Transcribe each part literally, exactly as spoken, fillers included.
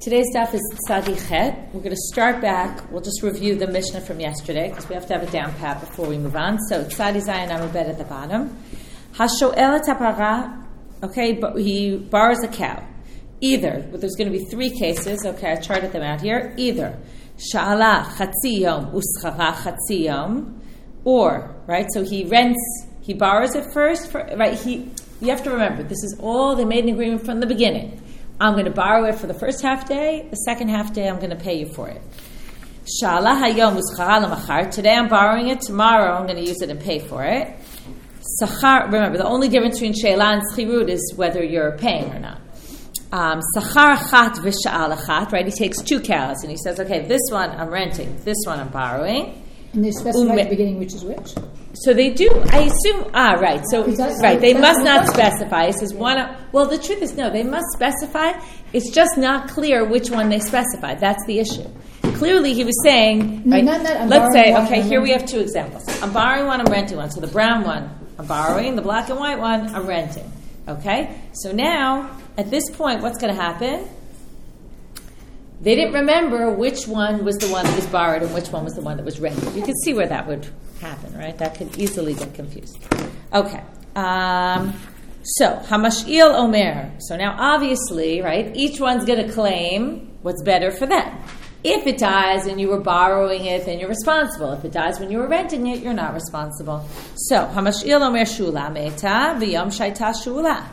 Today's daf is Tzadi Chet. We're going to start back. We'll just review the Mishnah from yesterday because we have to have it down pat before we move on. So Tzadi Zayin Amud at the bottom. Hasho'el tapara. Okay, but he borrows a cow. Either, but there's going to be three cases. Okay, I charted them out here. Either Sha'ala chatzi yom uschara chatzi yom, or right. So he rents. He borrows it first. For, right. He. You have to remember this is all they made an agreement from the beginning. I'm going to borrow it for the first half day. The second half day, I'm going to pay you for it. Sha'ala hayom uschara lemachar. Today I'm borrowing it. Tomorrow I'm going to use it and pay for it. Sachar. Remember, the only difference between she'ala and schirut is whether you're paying or not. Um, Sachar achat v'sha'al achat. Right? He takes two cows and he says, "Okay, this one I'm renting. This one I'm borrowing." And they specify at the beginning which is which. So they do. I assume. Ah, right. So right, they must not specify. It says one. Well, the truth is no. They must specify. It's just not clear which one they specify. That's the issue. Clearly, he was saying. No, right, not that. I'm let's say. one, Okay, I'm here we have two examples. I'm borrowing one. I'm renting one. So the brown one I'm borrowing. The black and white one I'm renting. Okay. So now at this point, what's going to happen? They didn't remember which one was the one that was borrowed and which one was the one that was rented. You can see where that would happen, right? That could easily get confused. Okay. Um, so, Hamash'il Omer. So now, obviously, right, each one's going to claim what's better for them. If it dies and you were borrowing it, then you're responsible. If it dies when you were renting it, you're not responsible. So, Hamash'il Omer Shula Meta V'yom Shaita Shula.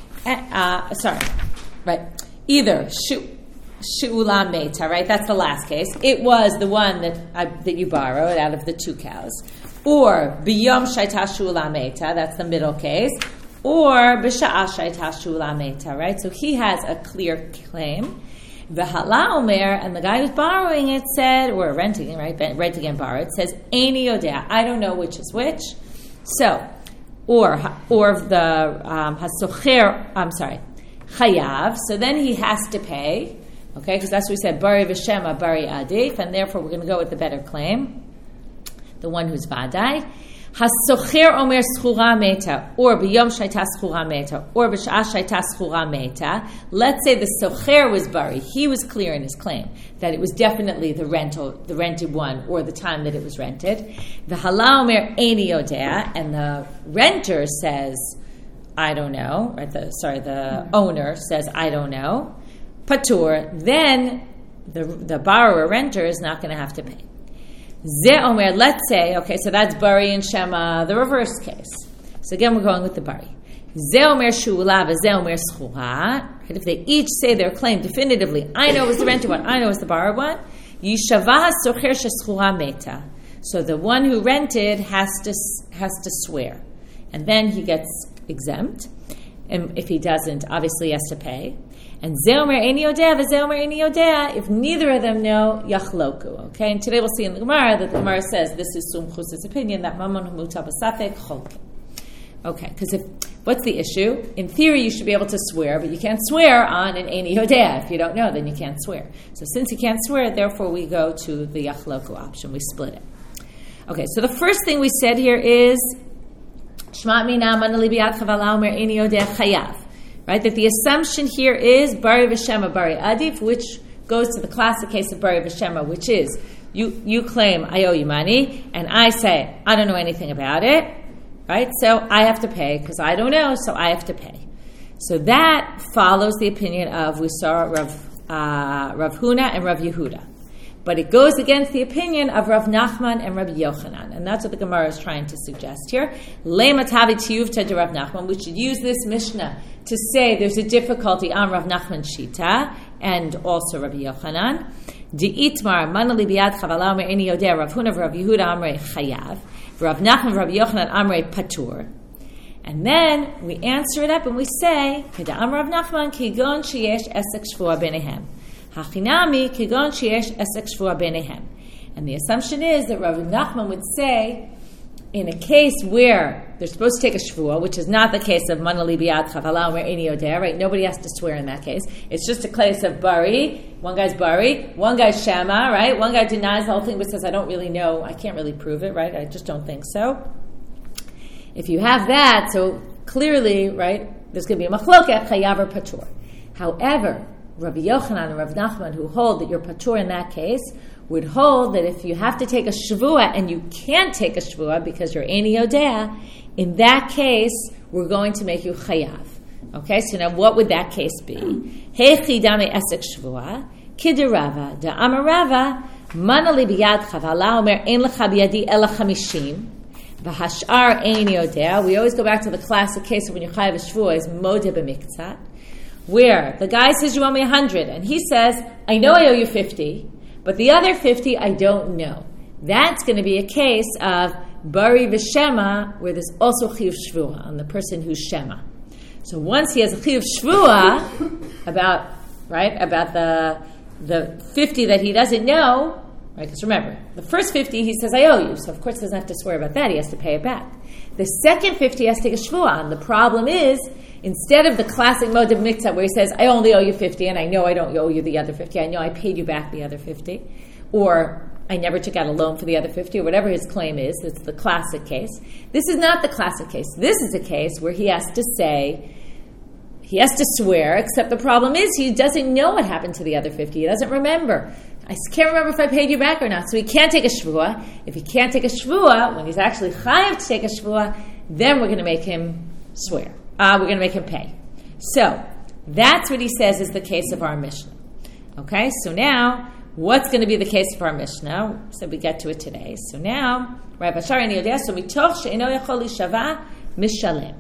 Uh, sorry. Right. Either Shu. She'ula meta, right? That's the last case. It was the one that I, that you borrowed out of the two cows. Or biyom shaita she'ula meta, that's the middle case. Or b'sha'a shaita she'ula meta, right? So he has a clear claim. V'hala omer, and the guy who's borrowing it said, or renting it, right? Renting and borrowed, says, Eini yodea, I don't know which is which. So, or or the um, hasocher, I'm sorry, chayav. So then he has to pay. Okay, because that's what we said, bari v'shema, bari adif, and therefore we're going to go with the better claim, the one who's vadai. Hasocher omer schura meta, or b'yom shaita schura meta, or b'sh'a shaita schura meta. Let's say the socher was bari. He was clear in his claim that it was definitely the rental, the rented one, or the time that it was rented. The hala omer eini yodea, and the renter says, I don't know. Right? The, sorry, the owner says, I don't know. Patur, then the the borrower renter is not going to have to pay. Ze omer, let's say, okay, so that's bari and shema, the reverse case. So again, we're going with the bari. Ze omer shu'ula v'ze omer schura. If they each say their claim definitively, I know it was the rented one, I know it was the borrowed one. Yishava socher sheschura meta. So the one who rented has to has to swear, and then he gets exempt. And if he doesn't, obviously he has to pay. And zeomer eini yodea v'zeomer eini yodea, if neither of them know, yachloku. Okay, and today we'll see in the Gemara that the Gemara says this is Sumchus's opinion that mamon humuta b'safek cholke. Okay, because if what's the issue? In theory, you should be able to swear, but you can't swear on an eini yodea. If you don't know, then you can't swear. So since you can't swear, therefore we go to the yachloku option. We split it. Okay, so the first thing we said here is shmat mina manali biyad chavala omer eini yodea chayav. Right, that the assumption here is bari v'shema bari adif, which goes to the classic case of bari v'shema, which is you you claim I owe you money, and I say I don't know anything about it, right? So I have to pay because I don't know, so I have to pay. So that follows the opinion of we saw Rav uh, Rav Huna and Rav Yehuda, but it goes against the opinion of Rav Nachman and Rav Yochanan, and that's what the Gemara is trying to suggest here. Lema tavi tiyuvta to Rav Nachman. We should use this Mishnah to say there's a difficulty on Rav Nachman Shita and also Rav Yochanan. Di'itmar manali biyad chavala omer eini yodea Rav Huna Rav Yehuda amrei chayav. Rav Nachman Rav Yochanan amrei patur. And then we answer it up and we say Kedam Rav Nachman kigon sheyesh esek shvua benehem. Hachinami kigon sheyesh esek shvua benehem. And the assumption is that Rav Nachman would say, in a case where they're supposed to take a shvuah, which is not the case of manali biyad chavala omer eini yodea, right? Nobody has to swear in that case. It's just a case of bari. One guy's bari, one guy's shema, right? One guy denies the whole thing but says, I don't really know, I can't really prove it, right? I just don't think so. If you have that, so clearly, right, there's going to be a machloket chayav or patur. However, Rabbi Yochanan and Rabbi Nachman, who hold that you're patur in that case, would hold that if you have to take a shvua and you can't take a shvua because you're Eini Yodea, in that case, we're going to make you chayav. Okay, so now what would that case be? Hechi dame esek shvua, kiderava, da amarava, manali biyadcha, v'ala omer ein lecha biyadi ela chamishim, v'hashar ein yodea. We always go back to the classic case of when you chayav a shvua is modeh b'miktzat, where the guy says you owe me a hundred, and he says, I know I owe you fifty, but the other fifty I don't know. That's going to be a case of bari v'shema, where there's also chiyuv shvua on the person who's shema. So once he has a chiyuv shvua about right about the the fifty that he doesn't know, right? Because remember, the first fifty he says I owe you, so of course he doesn't have to swear about that. He has to pay it back. The second fifty he has to take a shvua on. The problem is, instead of the classic mode of miktzah where he says I only owe you fifty and I know I don't owe you the other fifty, I know I paid you back the other fifty, or I never took out a loan for the other fifty, or whatever his claim is. It's the classic case. This is not the classic case. This is a case where he has to say, he has to swear, except the problem is he doesn't know what happened to the other fifty. He doesn't remember. I can't remember if I paid you back or not, so he can't take a shvua. If he can't take a shvua, when he's actually chayav to take a shvua, then we're going to make him swear. Uh, we're going to make him pay. So, that's what he says is the case of our Mishnah. Okay, so now, what's going to be the case of our Mishnah? So we get to it today. So now, Rav Ashar Eini Yodea, so mitoch she'eno yachol lishava, mishalem.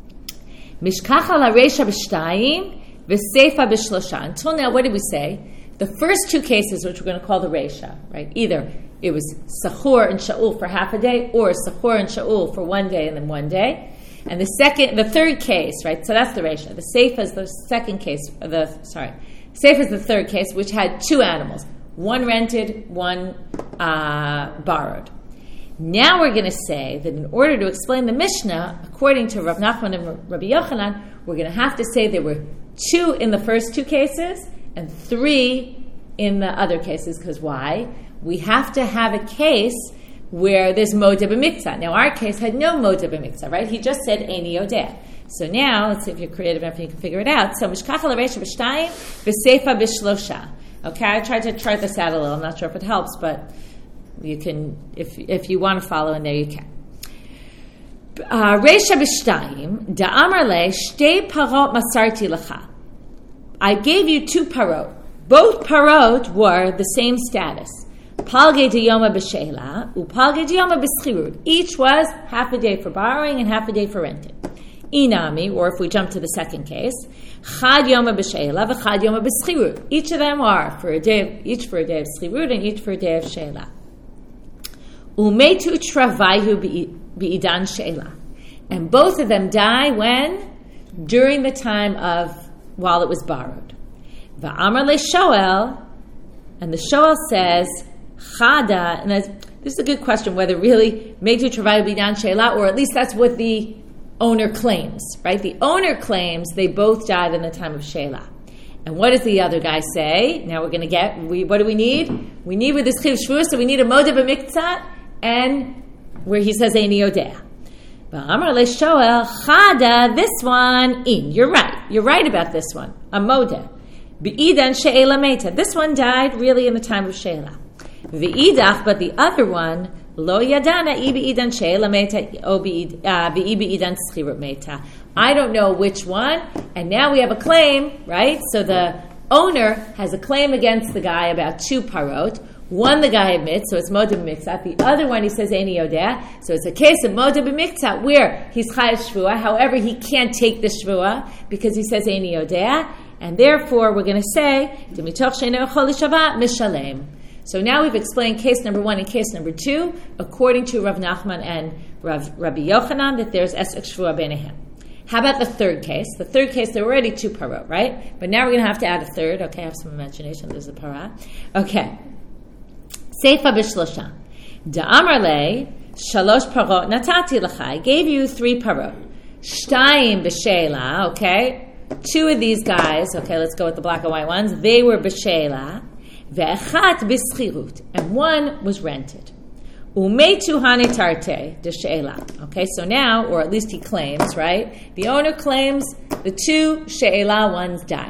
Mishkacha la-reisha b'shtayim, v'seifa b'shlosha. Until now, what did we say? The first two cases, which we're going to call the reisha, right? Either it was sachur and sha'ul for half a day, or sachur and sha'ul for one day and then one day. And the second, the third case, right? So that's the reisha. The seifa is the second case. The sorry, seifa is the third case, which had two animals. One rented, one uh, borrowed. Now we're going to say that in order to explain the Mishnah, according to Rav Nachman and Rabbi Yochanan, we're going to have to say there were two in the first two cases and three in the other cases. Because why? We have to have a case where there's modeh b'miktzah. Now our case had no modeh b'miktzah, right? He just said Eini Yodea. So now, let's see if you're creative enough and you can figure it out. So mishkacha l'reisha b'shtayim, v'seifa b'shlosha. Okay, I tried to chart this out a little. I'm not sure if it helps, but you can, if if you want to follow in there, you can. Reisha b'shtayim, da'amar le, shtei parot masarti lecha. I gave you two parot. Both parot were the same status. Palge diyoma b'sheila, upalge diyoma b'schirut. Each was half a day for borrowing and half a day for renting. Inami, or if we jump to the second case, chad yoma b'sheila v'chad yoma b'schirut. Each of them are for a day, each for a day of schirut and each for a day of sheila. Umetu travayu bi'idan sheila, and both of them die when? During the time of while it was borrowed. Va'amar le'shoel, and the shoel says chada, and this is a good question whether really metu travayu bi'idan sheila, or at least that's what the owner claims, right? The owner claims they both died in the time of Sheila. And what does the other guy say? Now we're going to get, we, what do we need? We need with this Chiv Shvur, so we need a modeh b'miktzat, and where he says Eini Yodea. Ba'amar le'shoel chada, this one, in. You're right. You're right about this one. A modeh. B'idan she'ela meta. This one died really in the time of Sheila. V'idach, but the other one, Lo yadana ibi idan sheila meta o ibi idan schirut meta. I don't know which one, and now we have a claim, right? So the owner has a claim against the guy about two parot. One the guy admits, so it's modeh b'miktzat. The other one he says Eini Yodea, so it's a case of modeh b'miktzat where he's chayav shvua. However, he can't take the shvua because he says Eini Yodea, and therefore we're going to say D'mitoch she'eno yachol l'shava mishalem. So now we've explained case number one and case number two, according to Rav Nachman and Rav, Rabbi Yochanan, that there's esek shvua beinehem. How about the third case? The third case, there were already two parot, right? But now we're going to have to add a third. Okay, I have some imagination. There's a parah. Okay. Seifa b'shlosha. Da'amar le, shalosh parot natati l'cha. I gave you three parot. Shtayim b'sheila, okay? Two of these guys, okay, let's go with the black and white ones. They were b'sheila. Ve'echat b'schirut, and one was rented. Umetu hanitarte de she'ela. Okay, so now, or at least he claims, right? The owner claims the two she'ela ones died.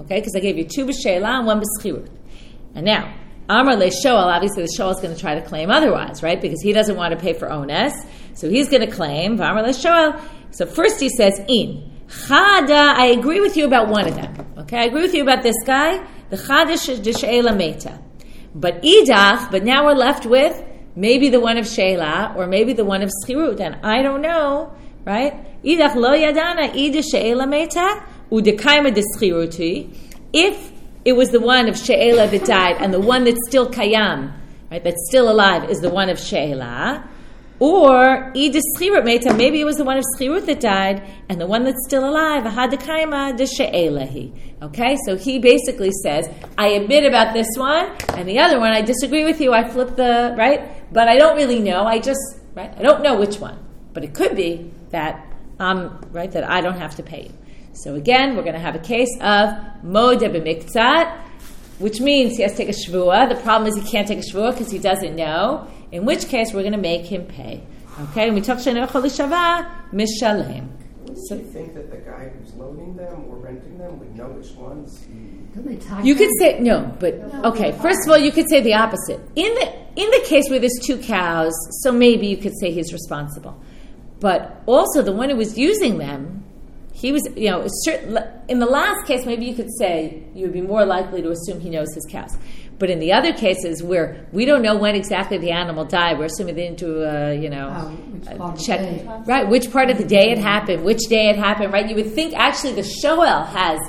Okay, because I gave you two b'sheila and one b'schirut. And now, Amar le Shoel, obviously the Shoel is going to try to claim otherwise, right? Because he doesn't want to pay for ones. So he's going to claim, Amar le Shoel. So first he says, in. Chada, I agree with you about one of them. Okay, I agree with you about this guy. The Chada de She'ela Meta. But idach, but now we're left with maybe the one of She'ela or maybe the one of Schirut. And I don't know, right? Idach lo yadana ida She'ela Meta udekaima de Schiruti. If it was the one of She'ela that died and the one that's still kayam, right, that's still alive is the one of She'ela, or ida Schirut Meta, maybe it was the one of Schirut that died and the one that's still alive, ahadekaima de She'elahi. Okay, so he basically says, I admit about this one, and the other one, I disagree with you, I flip the, right? But I don't really know, I just, right, I don't know which one. But it could be that, um, right, that I don't have to pay you. So again, we're going to have a case of moda b'miktzat, which means he has to take a shvua. The problem is he can't take a shvua because he doesn't know, in which case we're going to make him pay. Okay, and we talk shena chol shava mishalem. So you think that the guy who's loaning them or renting them would know which ones he... You could say no, but okay. First of all, you could say the opposite. In the in the case where there's two cows, so maybe you could say he's responsible. But also, the one who was using them, he was, you know, certain, in the last case, maybe you could say you would be more likely to assume he knows his cows. But in the other cases where we don't know when exactly the animal died, we're assuming they didn't do a, you know, oh, a check, right? Which part of the day it happened, which day it happened, right? You would think actually the Shoel has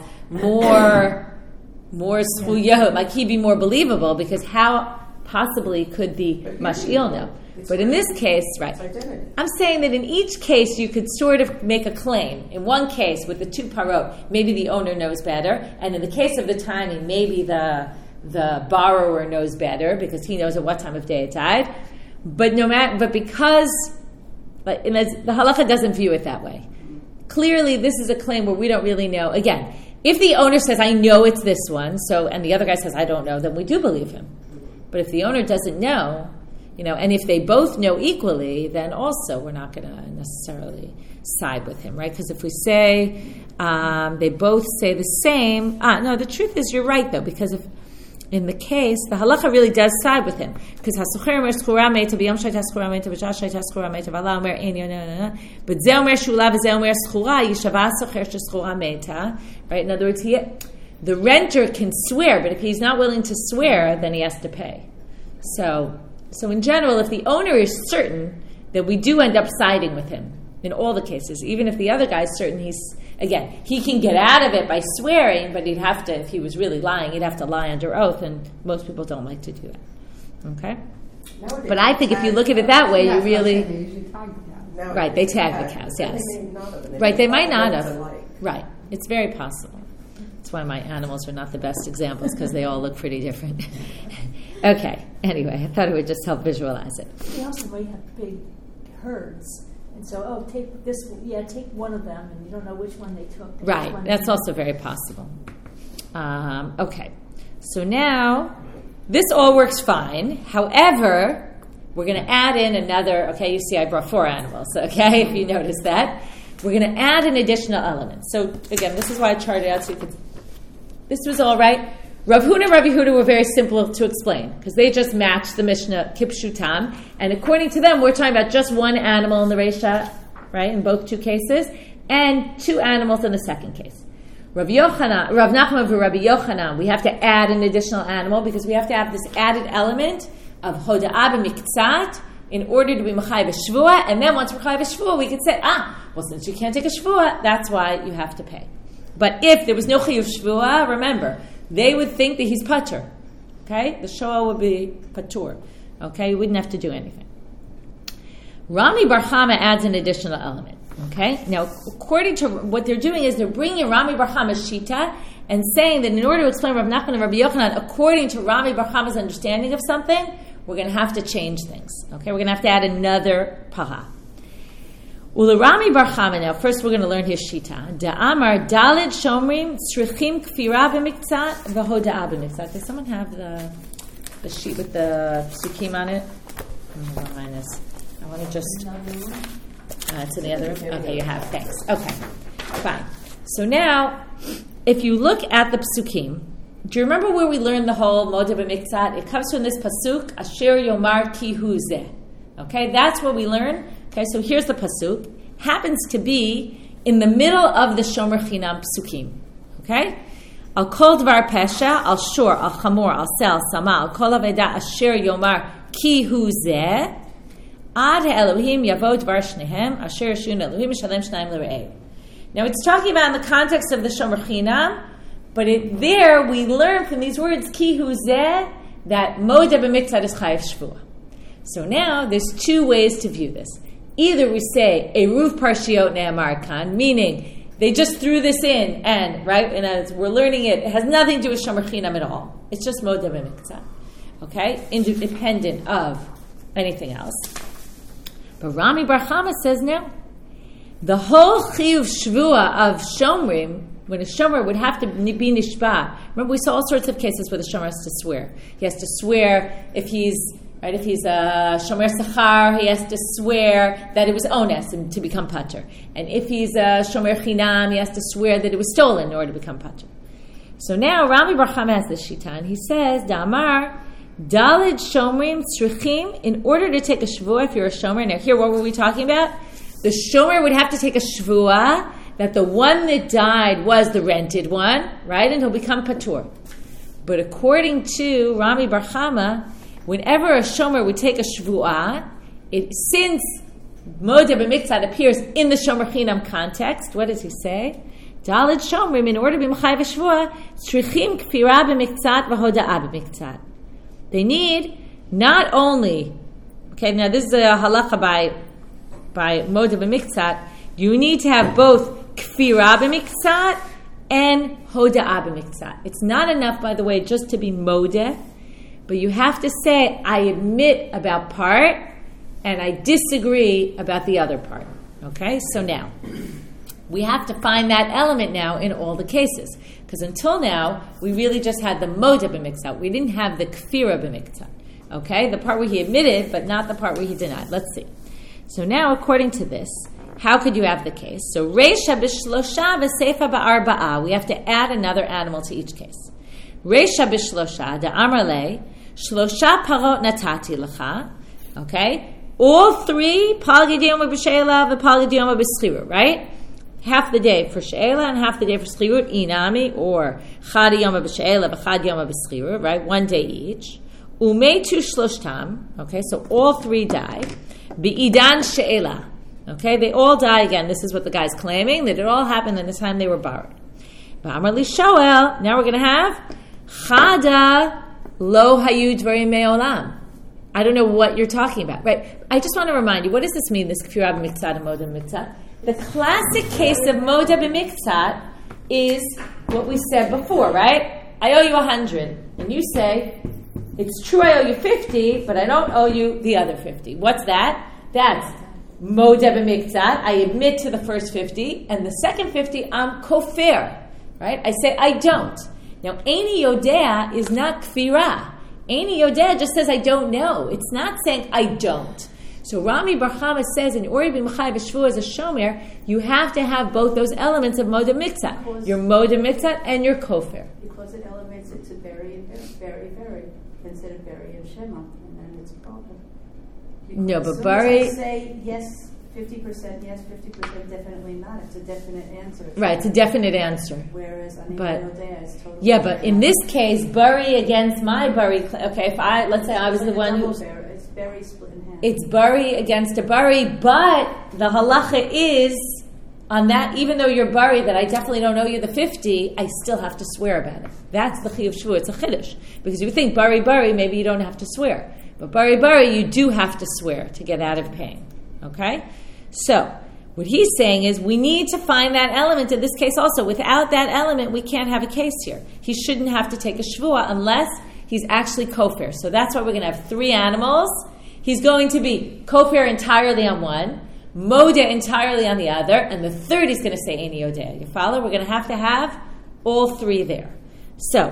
more, more zchuyot, like he'd be more believable because how possibly could the mash'il know? But in this case, right, I'm saying that in each case you could sort of make a claim. In one case with the two parot, maybe the owner knows better, and in the case of the timing, maybe the the borrower knows better because he knows at what time of day it died. But no matter, but because but in as, the halacha doesn't view it that way. Clearly, this is a claim where we don't really know. Again, if the owner says, "I know it's this one," so and the other guy says, "I don't know," then we do believe him. But if the owner doesn't know, you know, and if they both know equally, then also we're not going to necessarily side with him, right? Because if we say um, they both say the same, ah, no, the truth is you're right though, because if in the case the halacha really does side with him, because hasucher omer schura meta b'yom shayta schura meta b'shas shayta schura meta v'ala omer ein yo no no no, but ze omer shula v'ze omer schura yishava socher sheschura meta, right? In other words, he the renter can swear, but if he's not willing to swear, then he has to pay. So. So in general, if the owner is certain, that we do end up siding with him in all the cases. Even if the other guy is certain, he's, again, he can get out of it by swearing, but he'd have to, if he was really lying, he'd have to lie under oath, and most people don't like to do that. Okay? Nowadays, but I think if you look at it that way, you really... They right, they tag the cows, yes. They right, they might not have. Right, it's very possible. That's why my animals are not the best examples, because they all look pretty different. Okay, anyway, I thought it would just help visualize it. They also might have big herds. And so, oh, take this, yeah, take one of them, and you don't know which one they took. Right, that's also very possible. Um, okay, so now, this all works fine. However, we're going to add in another, okay, you see I brought four animals, okay, if you notice that. We're going to add an additional element. So, again, this is why I charted out so you could, this was all right. Rav Huna and Rav Yehuda were very simple to explain because they just matched the Mishnah Kipshutam, and according to them, we're talking about just one animal in the Reisha, right, in both two cases, and two animals in the second case. Rav Yochanan, Rav Nachman and Rabbi Yochanan, we have to add an additional animal because we have to have this added element of Hoda'ah b'miktzat in order to be Mechayev Shvua, and then once we're Mechayev Shvua, we could say, ah, well, since you can't take a Shvua, that's why you have to pay. But if there was no Chayev Shvua, remember, they would think that he's patur. Okay? The shoah would be patur. Okay? You wouldn't have to do anything. Rami Bar Chama adds an additional element. Okay? Now, according to what they're doing is they're bringing Rami Bar Chama's shita and saying that in order to explain Rav Nachman and Rabbi Yochanan, according to Rami Bar Chama's understanding of something, we're going to have to change things. Okay? We're going to have to add another paha. Ularami Bar Chama, now first we're going to learn his shita. Da'amar dalid shomrim tzrichim kfira b'miktzat v'hoda'ah b'miktzat. Does someone have the the sheet with the psukim on it? Oh, mine is. I want to just... Uh, it's in the other room? Okay, you have. Thanks. Okay, fine. So now, if you look at the psukim, do you remember where we learned the whole Moda b'miktzat? It comes from this pasuk, Asher Yomar Ki Hu Zeh. Okay, that's what we learn. Okay, so here's the pasuk. Happens to be in the middle of the Shomer Chinam psukim. Okay? Al kol dvar pesha, al shor, al chamor, al sel, al sama, al kol aveda asher yomar ki hu zeh, ad Elohim yavod dvar shnehem, asher shun Elohim shalem shnayim l're'eh. Now it's talking about in the context of the Shomer Chinam, but it, there we learn from these words, ki hu zeh, that Moda b'miktzat is chayav shvuah. So now there's two ways to view this. Either we say, Eruv Parshiot Ne'amar Kan, meaning they just threw this in, and, right, and as we're learning it, it has nothing to do with Shomer Chinam at all. It's just Moda b'miktzat, okay? Independent of anything else. But Rami Bar Chama says no. The whole Chiyuv Shvua of Shomrim, when a Shomer would have to be Nishba, remember we saw all sorts of cases where the Shomer has to swear. He has to swear if he's Right, if he's a Shomer Sachar, he has to swear that it was ones and to become pater. And if he's a Shomer Chinam, he has to swear that it was stolen in order to become pater. So now Rami Bar Chama has this shita, and he says, Da'amar, Dalid Shomrim Tzrichim, in order to take a shvuah, if you're a Shomer, now here, what were we talking about? The Shomer would have to take a shvuah that the one that died was the rented one, right, and he'll become patur. But according to Rami Bar Chama, whenever a shomer would take a shvuah, it, since Moda b'miktzat appears in the Shomer Chinam context, what does he say? Daled shomrim, in order to be mechayev shvuah, tzrichim kfira b'miktzat v'hoda'ah b'miktzat. They need not only, okay, now this is a halacha by by Moda b'miktzat, you need to have both kfira b'miktzat and hoda'ah b'miktzat. It's not enough, by the way, just to be Moda, but you have to say, I admit about part, and I disagree about the other part. Okay? So now, we have to find that element now in all the cases. Because until now, we really just had the Moda b'miktzat. We didn't have the kfira b'miktzat. Okay? The part where he admitted, but not the part where he denied. Let's see. So now, according to this, how could you have the case? So, Reisha b'shlosha v'seifa ba'arba'a. We have to add another animal to each case. Reisha b'shlosha, da'amar lei, Shlosha parot natati lecha. Okay? All three, pal gidiyoma b'she'ela v'pal gidiyoma b'schirut, right? Half the day for she'ela and half the day for schirut, inami, or chad yoma b'she'ela v'chad yoma b'schirut, right? One day each. Umeitu shloshtam. Okay, so all three die. Bi'idan she'ela. Okay, they all die again. This is what the guy's claiming, that it all happened in the time they were borrowed. Ba'amar li shoel. Now we're going to have chada Lo hayu dvarim me'olam. I don't know what you're talking about, right? I just want to remind you, what does this mean, this kfira b'miktzat and moda b'miktzat? The classic case of moda b'miktzat is what we said before, right? I owe you a hundred, and you say, it's true I owe you fifty, but I don't owe you the other fifty. What's that? That's moda b'miktzat. I admit to the first fifty, and the second fifty, I'm kofer, right? I say I don't. Now, Eini Yodea is not kfira. Eini Yodea just says, I don't know. It's not saying, I don't. So Rami Bar Chama says, in Ori bin Mechayev Shvuah as a shomer, you have to have both those elements of Moda b'miktzat. Your Moda b'miktzat and your kofir. Because it elevates it to very and very, very, instead of very and Shema, and then it's a problem. Because no, but as Bari... as I say, yes, fifty percent yes, fifty percent definitely not. It's a definite answer. Right, it's a definite answer. Whereas I mean, but, Yodea is totally yeah, but in this case, Bari against my Bari. Okay, if I let's say I was the one who it's very split in half. It's Bari against a Bari, but the halacha is on that. Even though you're Bari, that I definitely don't owe you the fifty, I still have to swear about it. That's the chiyuv shvuah. It's a chiddush because you think Bari Bari, maybe you don't have to swear, but Bari Bari, you do have to swear to get out of paying. Okay. So, what he's saying is we need to find that element in this case also. Without that element, we can't have a case here. He shouldn't have to take a shvuah unless he's actually kofir. So that's why we're going to have three animals. He's going to be kofir entirely on one, moda entirely on the other, and the third he's going to say Eini Yodea. You follow? We're going to have to have all three there. So,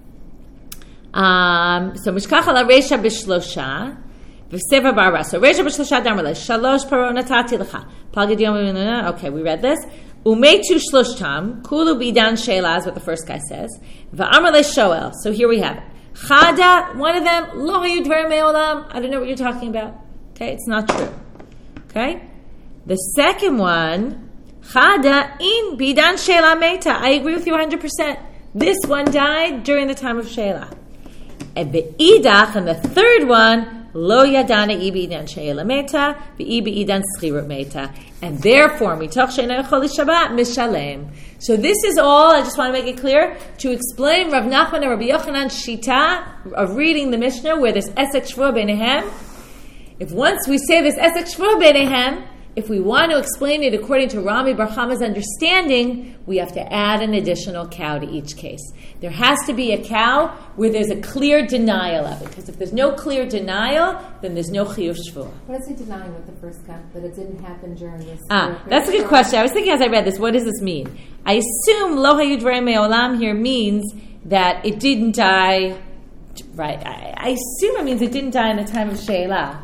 um, so mishkach ala reisha b'shlosha. So Reisha b'shlosha damar le shalosh parot natati lecha. Okay, we read this. Umetu shloshtam, kulu bidan she'ela is what the first guy says. Va'amar le'shoel. So here we have it. Chada, one of them, lo hayu dvarim me'olam. I don't know what you're talking about. Okay, it's not true. Okay? The second one, Chada in bidan she'ela meta. I agree with you one hundred percent. This one died during the time of She'ela. And be'idach, and the third one, lo yadana i bidan she'ela meta, ve'i bidan schirut meta. And therefore, mitoch she'ena yachol l'shabbat, mishalem. So this is all, I just want to make it clear, to explain Rav Nachman and Rabbi Yochanan's shita of reading the Mishnah where there's esek shvua beinehem. If once we say this esek shvua beinehem, if we want to explain it according to Rami Bar Chama's understanding, we have to add an additional cow to each case. There has to be a cow where there's a clear denial of it. Because if there's no clear denial, then there's no chiyuv shvua. What is he denying with the first cow? That it didn't happen during this? Ah, that's a good question. I was thinking as I read this, what does this mean? I assume lo hayu dvarim me'olam here means that it didn't die. Right. I, I assume it means it didn't die in the time of She'ela.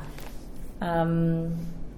Um...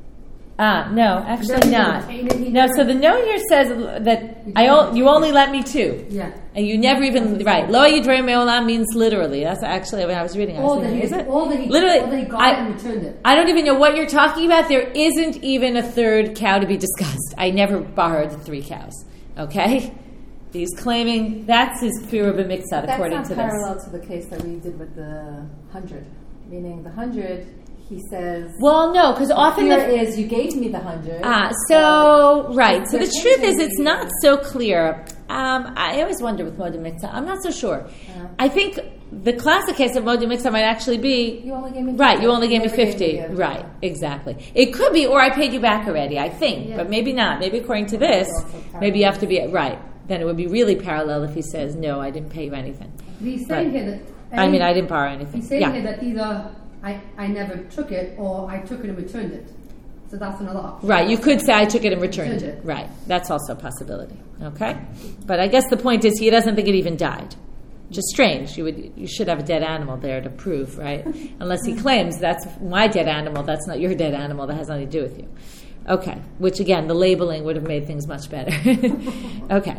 Ah, no, actually not. No, so the note here says that I o- you only let me two. Yeah. And you never even, right. Lo yidrei me'olam means literally. That's actually what I was reading. I was All, thinking, that is he, it? all that he, literally, all that he got I, and returned it. I don't even know what you're talking about. There isn't even a third cow to be discussed. I never borrowed the three cows. Okay? He's claiming that's his fear of a mixed-up according to this. That's not parallel to the case that we did with the hundred. Meaning the hundred... He says, well, no, because often the the fear is you gave me the hundred. Ah, so, right. So the truth is it's not so clear. Um, I always wonder with Moed Mitzvah. I'm not so sure. Uh-huh. I think the classic case of Moed Mitzvah might actually be, you only gave me right, you only gave me Never gave fifty. me Right, exactly. It could be, or I paid you back already, I think. Yeah. But maybe not. Maybe according to this, maybe you have to be, right. Then it would be really parallel if he says, no, I didn't pay you anything. He's saying But, here that... I mean, I didn't borrow anything. He's saying Yeah. here that either I, I never took it or I took it and returned it. So that's another option. Right, you could say I took it and returned Returned it. it. Right, that's also a possibility. Okay? But I guess the point is he doesn't think it even died. Just strange. You would you should have a dead animal there to prove, right? Unless he claims that's my dead animal, that's not your dead animal, that has nothing to do with you. Okay, which again, the labeling would have made things much better. Okay.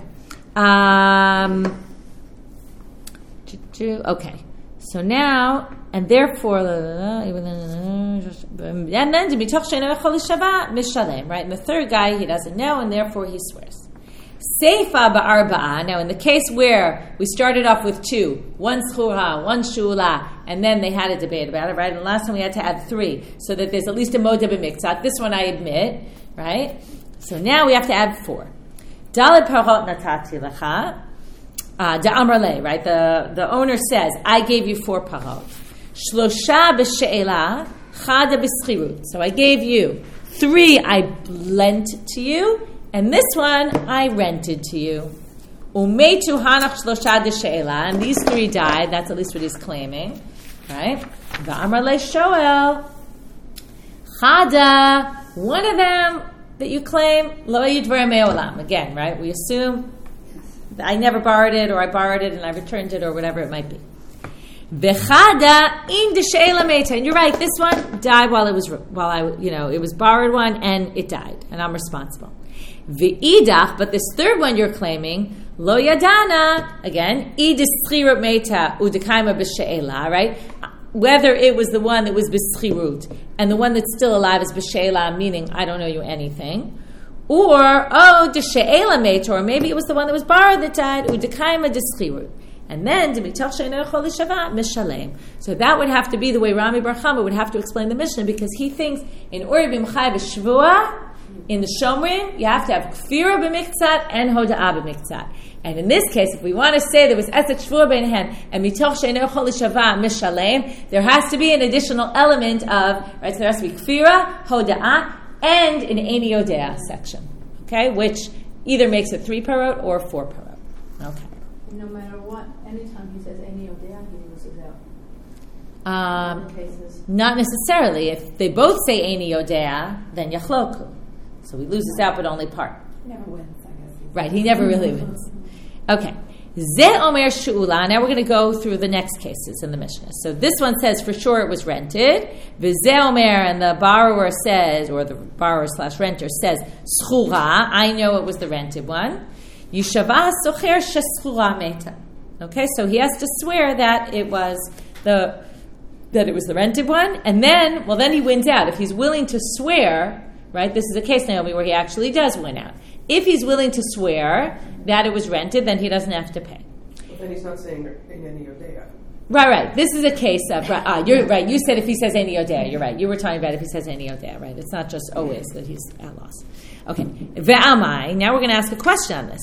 Um, okay. So now, and therefore, and then to be mishalem, right? And the third guy, he doesn't know, and therefore he swears. Seifa ba'arba'a. Now, in the case where we started off with two, one schura, one shula, and then they had a debate about it, right? And last time we had to add three, so that there's at least a moda b'miktzat. This one I admit, right? So now we have to add four. Daled parot natati lecha. Uh, Da'amrale, right? The, the owner says, I gave you four parot. Shlosha b'she'ela, chada b'schirut. So I gave you three I lent to you, and this one I rented to you. Umetu hanach shlosha b'she'ela, and these three died. That's at least what he's claiming, right? Da'amrale shoel, chada, one of them that you claim, lo yidvar me'olam. Again, right? We assume I never borrowed it, or I borrowed it and I returned it, or whatever it might be. V'chada in the she'ela meta. And you're right, this one died while it was, while I, you know, it was borrowed one and it died, and I'm responsible. V'idach, but this third one you're claiming, lo yadana, again, idis schirut meta udekaima b'she'ela, right? Whether it was the one that was b'schirut and the one that's still alive is b'she'ela, meaning I don't owe you anything. Or, oh, the she'ela mate, or maybe it was the one that was borrowed that died, udekaima deschirut. And then, so that would have to be the way Rami Bar Chama would have to explain the Mishnah, because he thinks in order to be m'chai b'shvua, in the Shomrim, you have to have kfira b'miktzat and hoda'ah b'miktzat. And in this case, if we want to say there was esek shvua b'nehen and mitoch she'eino chol l'shava mishalem, there has to be an additional element of, right, so there has to be kfira, hoda'ah, and an Eini Yodea section, okay, which either makes it three parot or four parot. Okay. No matter what, anytime he says Eini Yodea, he loses out. Um, In cases. not necessarily. If they both say Eini Yodea, then yachloku. So he loses out, but only part. He never wins, I guess. Right, he never really wins. Okay. Ze omer she'ula. Now we're going to go through the next cases in the Mishnah. So this one says for sure it was rented. V'ze omer, and the borrower says, or the borrower slash renter says, schura, I know it was the rented one. Yishava socher sheschura meta. Okay, so he has to swear that it was the that it was the rented one, and then, well, then he wins out. If he's willing to swear, right, this is a case, Naomi, where he actually does win out. If he's willing to swear that it was rented, then he doesn't have to pay. But then he's not saying in any Odea. Right, right. This is a case of, right, ah, you're right, you said if he says any Odea, you're right. You were talking about if he says any Odea, right? It's not just always that he's at loss. Okay. Ve'amai, now we're going to ask a question on this.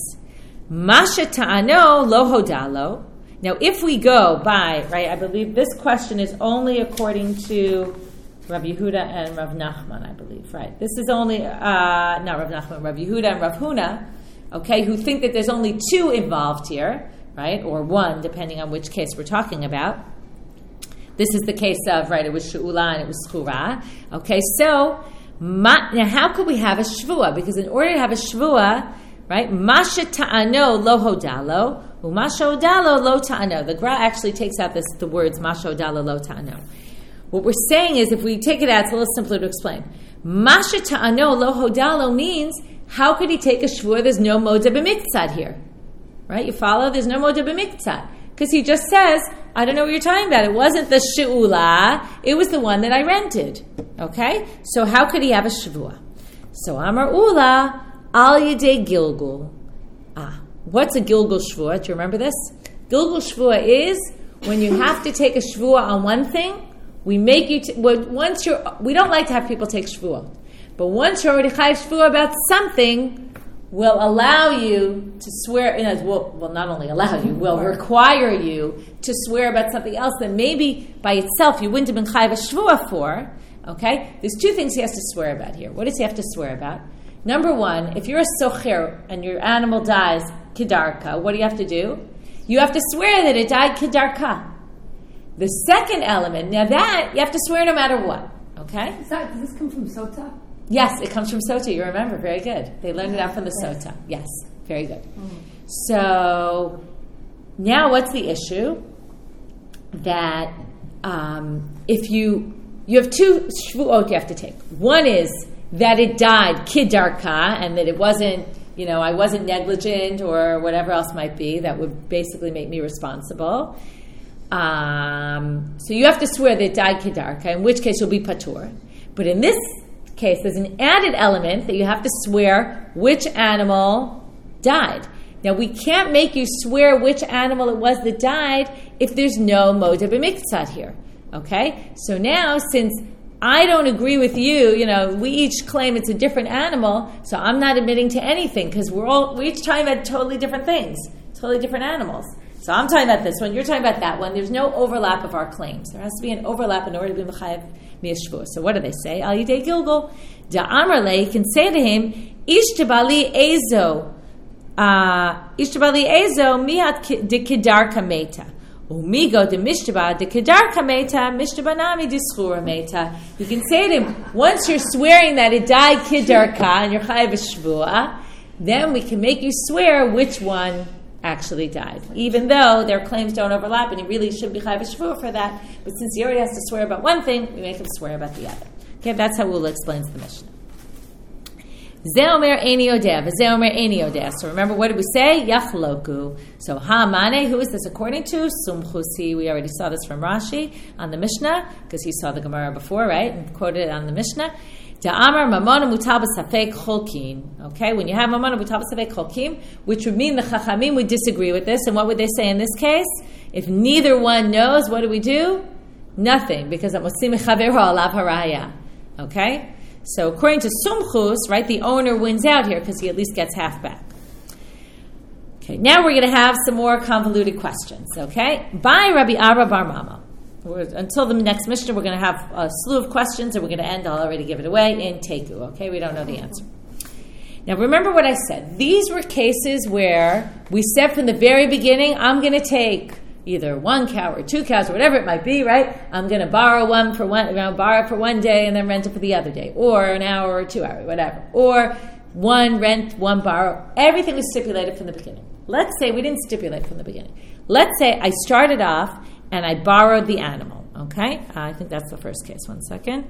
Masha ta'ano lo hodalo. Now, if we go by, right, I believe this question is only according to Rav Yehuda and Rav Nachman, I believe, right? This is only, uh, not Rav Nachman, Rav Yehuda and Rav Huna, okay, who think that there's only two involved here, right, or one, depending on which case we're talking about. This is the case of, right, it was she'ula and it was schura. Okay, so, ma, now how could we have a shvua? Because in order to have a shvua, right, masha ta'ano lo hodalo, umasha hodalo lo ta'ano. The Gra actually takes out this, the words masha hodalo lo ta'ano. What we're saying is, if we take it out, it's a little simpler to explain. Masha ta'ano lo hodalo means, how could he take a shvur? There's no moda b'miktzad here. Right? You follow? There's no moda b'miktzad. Because he just says, I don't know what you're talking about. It wasn't the she'ula. It was the one that I rented. Okay? So how could he have a shvua? So Amar Ula, al yedei gilgul. Ah, what's a gilgul shvua? Do you remember this? Gilgul shvua is when you have to take a shvua on one thing. We make you, t- well, once you're, we don't like to have people take shvua. But once you're already chayav shvua about something, we'll allow you to swear, you know, we'll, well, not only allow you, we'll require you to swear about something else that maybe by itself you wouldn't have been chayav shvua for, okay? There's two things he has to swear about here. What does he have to swear about? Number one, if you're a socher and your animal dies kedarka, what do you have to do? You have to swear that it died kedarka. The second element, now that, you have to swear no matter what, okay? Is that, does this come from Sota? Yes, it comes from Sota, you remember, very good. They learned it out from the Sota. Yes, very good. Mm. So, now what's the issue? That um, if you, you have two shvuot you have to take. One is that it died kidarka, and that it wasn't, you know, I wasn't negligent or whatever else might be that would basically make me responsible. Um, so you have to swear that it died kedarka, in which case you'll be patur. But in this case, there's an added element that you have to swear which animal died. Now, we can't make you swear which animal it was that died if there's no moda b'miktzad here. Okay? So now, since I don't agree with you, you know, we each claim it's a different animal, so I'm not admitting to anything because we're all, we're each talking about totally different things, totally different animals. So I'm talking about this one, you're talking about that one. There's no overlap of our claims. There has to be an overlap in order to be mechayev miyashvu. So what do they say? Al yidei gilgul. Da'amar you can say to him, Ish tabali ezo, Ish tabali ezo mihat de kedarka meta. Umigo de mishtaba de kedarka meta, mishtabanami de schura meta. You can say to him, once you're swearing that it died kedarka and you're chayev shvua, then we can make you swear which one actually died, even though their claims don't overlap, and he really should be chayav shvua for that. But since he already has to swear about one thing, we make him swear about the other. Okay, that's how Ula explains the Mishnah. Ze omer eini odeh, v'ze omer eini odeh. So remember, what did we say? Yachloku. So ha'amane, who is this according to? Sumchusi. We already saw this from Rashi on the Mishnah because he saw the Gemara before, right, and quoted it on the Mishnah. Da'amar mamona mutal b'safek cholkin. Okay, when you have mamona mutal b'safek cholkin, which would mean the Chachamim would disagree with this, and what would they say in this case? If neither one knows, what do we do? Nothing, because amosim chavero alav haraya. Okay, so according to Sumchus, right, the owner wins out here because he at least gets half back. Okay, now we're going to have some more convoluted questions. Okay, by Rabbi Abba bar Mama. We're, until the next Mishnah, we're going to have a slew of questions, and we're going to end, I'll already give it away, in Teku, okay? We don't know the answer. Now, remember what I said. These were cases where we said from the very beginning, I'm going to take either one cow or two cows or whatever it might be, right? I'm going to borrow one for one, you know, borrow it for one day and then rent it for the other day, or an hour or two hours, whatever. Or one rent, one borrow. Everything was stipulated from the beginning. let's say we didn't stipulate from the beginning. Let's say I started off and I borrowed the animal. Okay, I think that's the first case. One second.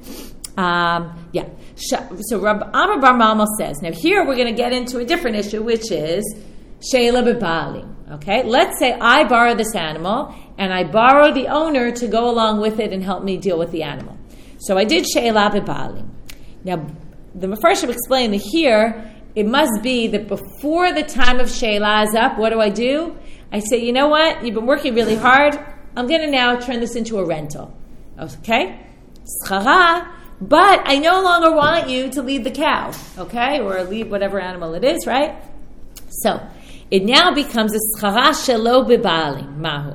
Um, yeah. So Rabbi Amar Bar Malmal says, now here we're going to get into a different issue, which is Sheila B'Balim. Okay, let's say I borrow this animal and I borrow the owner to go along with it and help me deal with the animal. So I did Sheila B'Balim. Now, the Mefarshim explained that here it must be that before the time of Sheila is up, what do I do? I say, you know what? You've been working really hard. I'm going to now turn this into a rental. Okay? Schara. But I no longer want you to lead the cow. Okay? Or lead whatever animal it is, right? So, it now becomes a schara shelo b'balim. Mahu.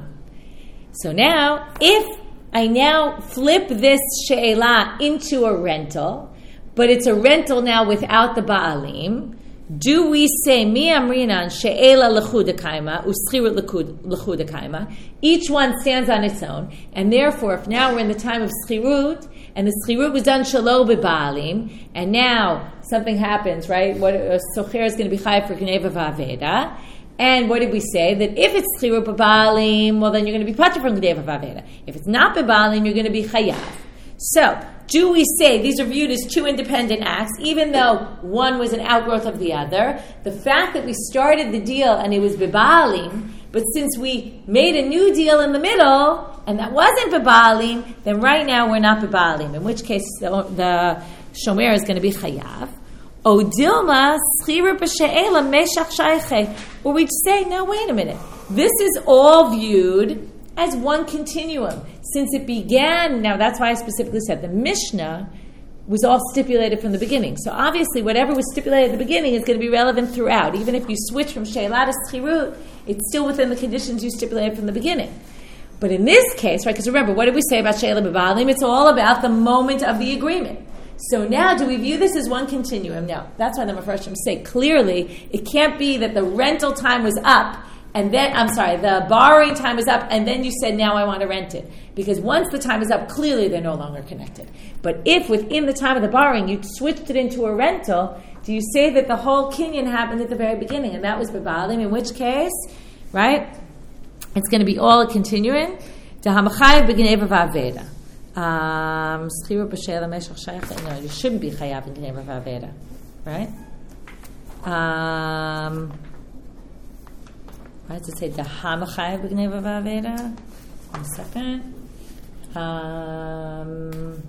So now, if I now flip this she'ela into a rental, but it's a rental now without the ba'alim, do we say mi amrinan she'ela l'chudakaima uschirut l'chudakaima? Each one stands on its own, and therefore, if now we're in the time of schirut, and the schirut was done shelo b'ba'alim, and now something happens, right? What a socher is going to be chayav for gneva v'aveda. And what did we say? That if it's schirut b'ba'alim, well, then you're going to be patur from gneva v'aveda. If it's not b'ba'alim, you're going to be chayav. So, do we say these are viewed as two independent acts, even though one was an outgrowth of the other? The fact that we started the deal and it was b'ba'alim, but since we made a new deal in the middle, and that wasn't b'ba'alim, then right now we're not b'ba'alim, in which case the, the shomer is going to be chayav. O dilma schira b'she'ela meshach shayche. Or we'd say, no, wait a minute. This is all viewed as one continuum. Since it began, now that's why I specifically said the Mishnah was all stipulated from the beginning. So obviously whatever was stipulated at the beginning is going to be relevant throughout. Even if you switch from She'ela to Schirut, it's still within the conditions you stipulated from the beginning. But in this case, right, because remember, what did we say about She'ela B'Balim? It's all about the moment of the agreement. So now, do we view this as one continuum? No. That's why the Mefarshim say clearly it can't be that the rental time was up and then, I'm sorry, the borrowing time is up and then you said, now I want to rent it. Because once the time is up, clearly they're no longer connected. But if within the time of the borrowing you switched it into a rental, do you say that the whole kinyan happened at the very beginning and that was B'Balim? In which case, right, it's going to be all a continuing. D'hamachayv b'gneva v'aveda. Um, no, you shouldn't be chayav in gneva v'aveda, right? Um, why does it say d'hamachayav b'gneva v'aveda? One second. Um,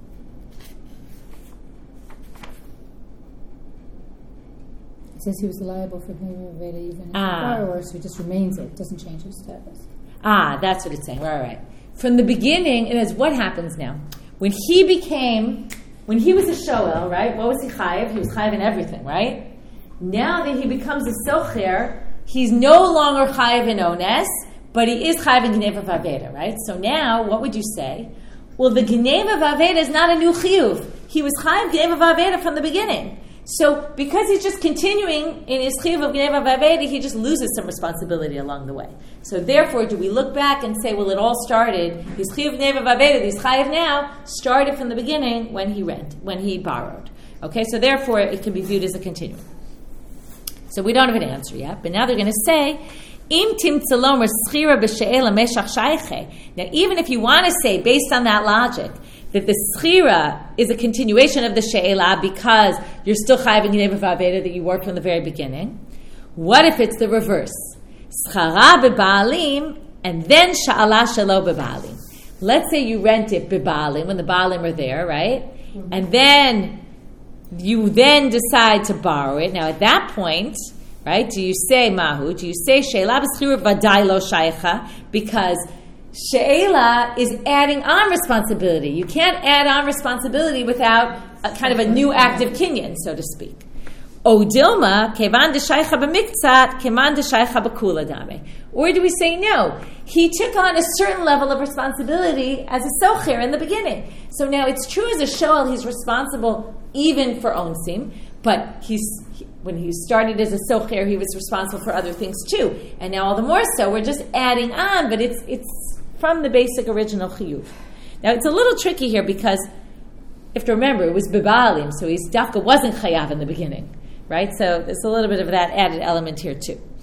it says he was liable for gneva v'aveda even ah. as a borrower, so he just remains it. Doesn't change his status. Ah, that's what it's saying. Right, right. From the beginning, it is what happens now. When he became, when he was a shoel, right? What was he chayiv? He was chayiv in everything, right? Now that he becomes a socher, he's no longer chayiv in ones, but he is chayiv in gneva v'aveda, right? So now, what would you say? Well, the gneva v'aveda is not a new chiyuv. He was chayiv gneva v'aveda from the beginning. So, because he's just continuing in his chiyuv of gneva v'aveda, he just loses some responsibility along the way. So, therefore, do we look back and say, well, it all started, his chiyuv of gneva v'aveda, his chayiv now, started from the beginning when he rent, when he borrowed. Okay, so therefore, it can be viewed as a continuum. So, we don't have an answer yet, but now they're going to say, Im timtzalom schira b'she'ela meshach shayche. Now, even if you want to say, based on that logic, that the schira is a continuation of the she'ela because you're still chayav in gneva v'aveda that you worked from the very beginning. What if it's the reverse? Schara b'ba'alim and then sha'ala shelo b'ba'alim. Let's say you rent it b'ba'alim when the ba'alim are there, right? Mm-hmm. And then you then decide to borrow it. Now at that point, right, do you say mahu? Do you say she'ela b'schira v'adai lo shaycha? Because she'ela is adding on responsibility. You can't add on responsibility without a kind of a new active kinyan, so to speak. O dilma kevan d'shaycha b'miktzat keman d'shaycha b'kula dame. Or do we say no? He took on a certain level of responsibility as a socher in the beginning. So now it's true as a shoel, he's responsible even for onsim, but he's when he started as a socher, he was responsible for other things too. And now all the more so, we're just adding on, but it's it's from the basic original chiyuv. Now it's a little tricky here because you have to remember it was b'ba'alim, so his dafka wasn't chayav in the beginning, right? So there's a little bit of that added element here too.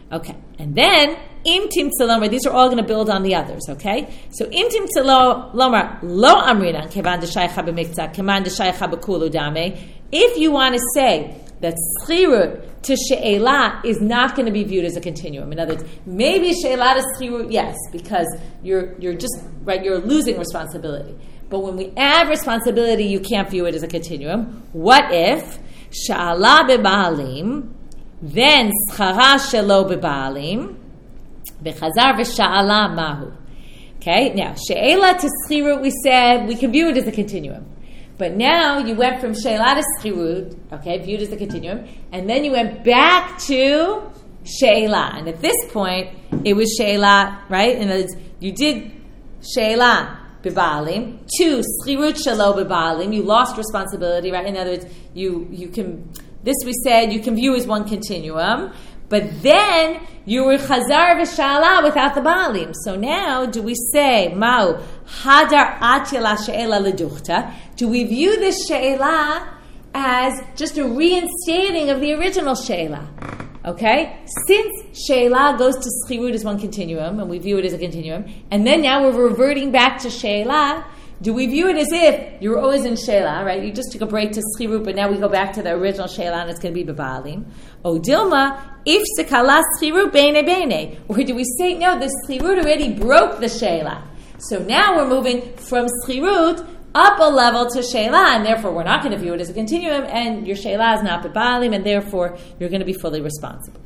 Okay, and then im timtza lomar. These are all going to build on the others. Okay, so im timtza lomar lo amrinan kevan deshaycha b'miktzah keman deshaycha b'kulu dame. If you want to say that schirut to she'ela is not going to be viewed as a continuum. In other words, maybe she'ela to schirut, yes, because you're you're just right. You're losing responsibility. But when we add responsibility, you can't view it as a continuum. What if sha'ala bebaalim, then schara shelo bebaalim, bechazar v'sha'ala mahu? Okay, now she'ela to schirut, we said we can view it as a continuum. But now you went from she'ela to schirut, okay, viewed as a continuum, and then you went back to she'ela. And at this point, it was she'ela, right? In other words, you did she'ela b'baalim to schirut shelo b'baalim. You lost responsibility, right? In other words, you you can this we said you can view as one continuum, but then you were chazar v'shala without the baalim. So now, do we say ma'u hadar atila she'ela leduchta? Do we view this she'ela as just a reinstating of the original she'ela? Okay, since she'ela goes to schirut as one continuum, and we view it as a continuum, and then now we're reverting back to she'ela. Do we view it as if you were always in she'ela, right? You just took a break to schirut, but now we go back to the original she'ela, and it's going to be b'baalim. O dilma, if sekala schirut bene bene, or do we say no? The schirut already broke the she'ela, so now we're moving from schirut up a level to she'ela, and therefore we're not going to view it as a continuum, and your she'ela is not b'baalim, and therefore you're going to be fully responsible.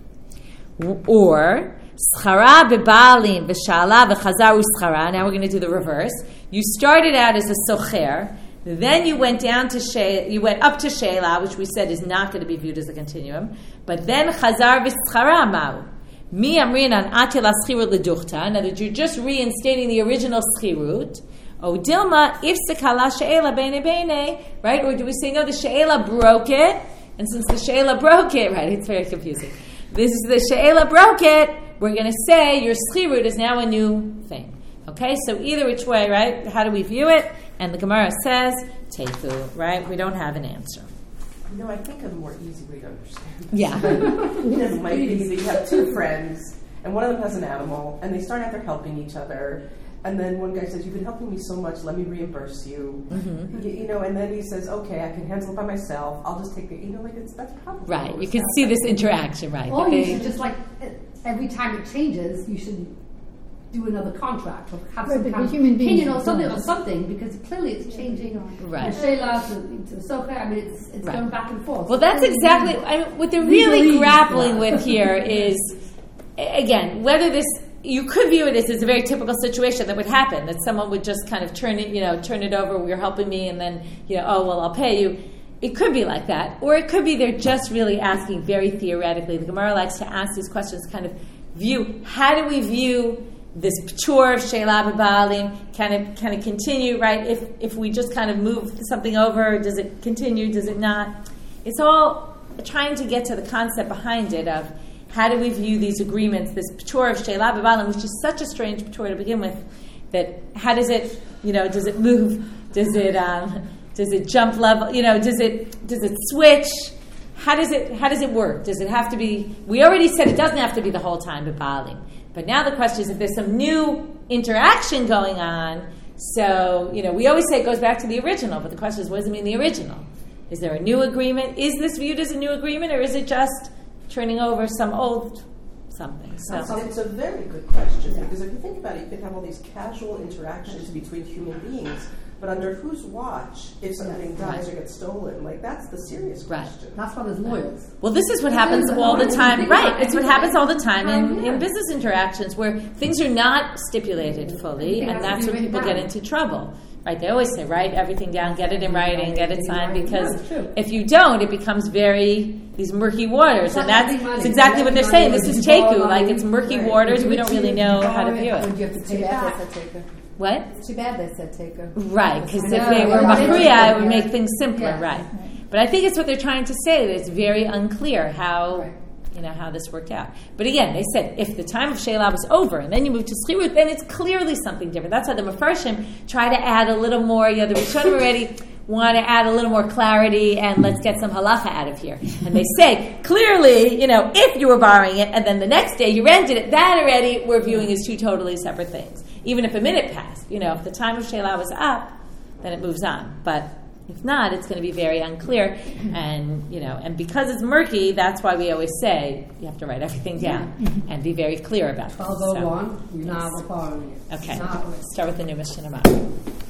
Or schara b'baalim v'shala v'chazar u'schara. Now we're going to do the reverse. You started out as a socher, then you went down to she, you went up to she'ela, which we said is not going to be viewed as a continuum, but then chazar v'schara ma'u. Mi amrin an atila schirut leduchta. In other words, you're just reinstating the original schirut. O dilma, if sekala she'ela bene bene, right? Or do we say, no, the she'ela broke it, and since the she'ela broke it, right, it's very confusing. This is the she'ela broke it, we're going to say your schirut is now a new thing. Okay, so either which way, right, how do we view it? And the Gemara says, teiku, right? We don't have an answer. You know, I think of a more easy way to understand. Yeah. It might be that you have two friends, and one of them has an animal, and they start out there helping each other. And then one guy says, you've been helping me so much, let me reimburse you. Mm-hmm. You, you know, and then he says, okay, I can handle it by myself. I'll just take it. You know, like, it's, that's probably... Right, you can see this interaction, right? Or you should just, like, every time it changes, you should do another contract or have right, some kind of human opinion or something, or something, because clearly it's changing right. the she'ela to, to the socher. I mean, it's, it's right. going back and forth. Well, that's exactly... I mean, what they're really grappling with here is, again, whether this... You could view it as it's a very typical situation that would happen, that someone would just kind of turn it, you know, turn it over, you're helping me, and then, you know, oh, well, I'll pay you. It could be like that. Or it could be they're just really asking very theoretically. The Gemara likes to ask these questions, kind of view, how do we view this p'tur of she'ela b'baalim? Can it, can it continue, right? If if we just kind of move something over, does it continue, does it not? It's all trying to get to the concept behind it of, how do we view these agreements, this p'tur of she'ela b'baalim, which is such a strange p'tur to begin with, that how does it, you know, does it move? Does it, um, does it jump level? You know, does it, does it switch? How does it, how does it work? Does it have to be? We already said it doesn't have to be the whole time b'baalim, but now the question is if there's some new interaction going on. So, you know, we always say it goes back to the original, but the question is, what does it mean the original? Is there a new agreement? Is this viewed as a new agreement, or is it just turning over some old something? So so it's a very good question, because if you think about it, you can have all these casual interactions between human beings, but under whose watch if something dies or gets stolen? Like, that's the serious question. Right. That's why there's lawyers. Well, this is what happens all the time. Right. It's what happens all the time in, in business interactions where things are not stipulated fully, and that's when people get into trouble. Right, they always say, write everything down, get it in writing, get it signed, because if you don't, it becomes very, these murky waters, and that's, that's exactly what they're saying. This is teku, like it's murky waters, we don't really know how to view it. What? It's too bad they said teku. Right, because if they were machriya, it would make things simpler, right. But I think it's what they're trying to say, that it's very unclear how... you know, how this worked out. But again, they said, if the time of she'ela was over, and then you move to schirut, then it's clearly something different. That's how the Mefarshim try to add a little more. You know, the Rishonim already want to add a little more clarity and let's get some halacha out of here. And they say, clearly, you know, if you were borrowing it and then the next day you rented it, that already we're viewing as two totally separate things. Even if a minute passed, you know, if the time of Shelah was up, then it moves on. But if not, it's going to be very unclear. And, you know, and because it's murky, that's why we always say you have to write everything down and be very clear about it. twelve oh one, you're not borrowing it. Okay, Not- start with the new Mishnah.